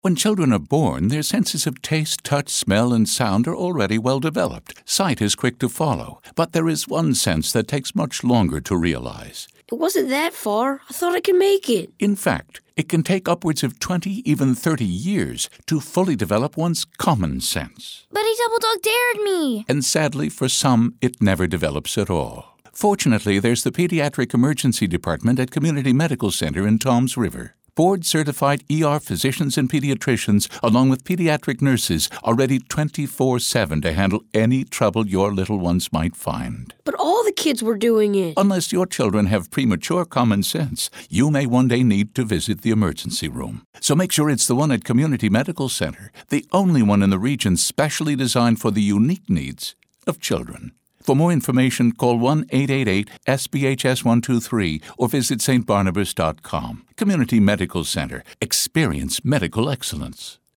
When children are born, their senses of taste, touch, smell, and sound are already well developed. Sight is quick to follow, but there is one sense that takes much longer to realize. It wasn't that far. I thought I could make it. In fact, it can take upwards of 20, even 30 years to fully develop one's common sense. But he double-dog dared me. And sadly, for some, it never develops at all. Fortunately, there's the Pediatric Emergency Department at Community Medical Center in Toms River. Board-certified ER physicians and pediatricians, along with pediatric nurses, are ready 24/7 to handle any trouble your little ones might find. But all the kids were doing it. Unless your children have premature common sense, you may one day need to visit the emergency room. So make sure it's the one at Community Medical Center, the only one in the region specially designed for the unique needs of children. For more information, call 1-888-SBHS-123 or visit stbarnabas.com. Community Medical Center. Experience medical excellence.